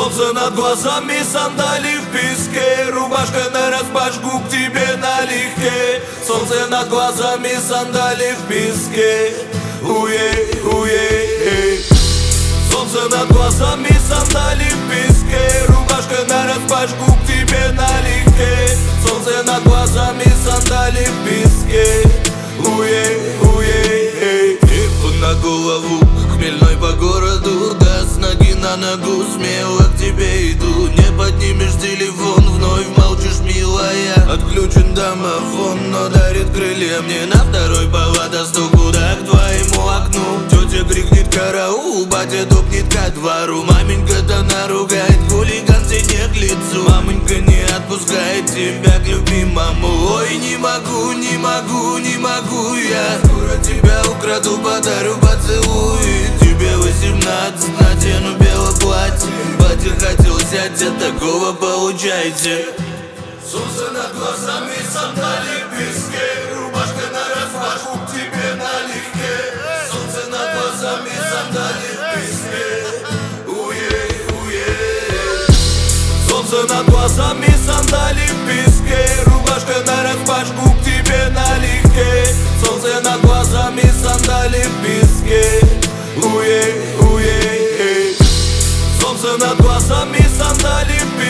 Солнце над глазами, сандали в песке, рубашка нараспашку к тебе налегке. Солнце над глазами, сандали в песке. Уе. Солнце над глазами, сандали в песке, рубашка нараспашку к тебе налегке. Солнце над глазами, сандали в песке. Уе. На голову, хмельной по городу, да с ноги на ногу, смело к тебе иду. Не поднимешь телефон, вновь молчишь, милая. Отключен домофон, но дарит крылья мне. На второй палата стук, куда к твоему окну. Тетя крикнет караул, батя топнет ко двору. Маменька-то наругает, хулиган тебе к лицу. Мамонька не отпускает тебя к любимому. Ой, не могу я. Скоро тебя украду, подарю поцелуй. Тебе 18, надену белое платье. Батя хотел взять, от такого получайте. Солнце над глазами, сандали в песке, рубашка нараспашку к тебе налегке. Солнце над глазами, сандали в песке. Уе. Солнце над глазами, сандали в песке, рубашка нараспашку к тебе налегке. Солнце над глазами, сандали в песке. Уе. Солнце над глазами, сандали в песке,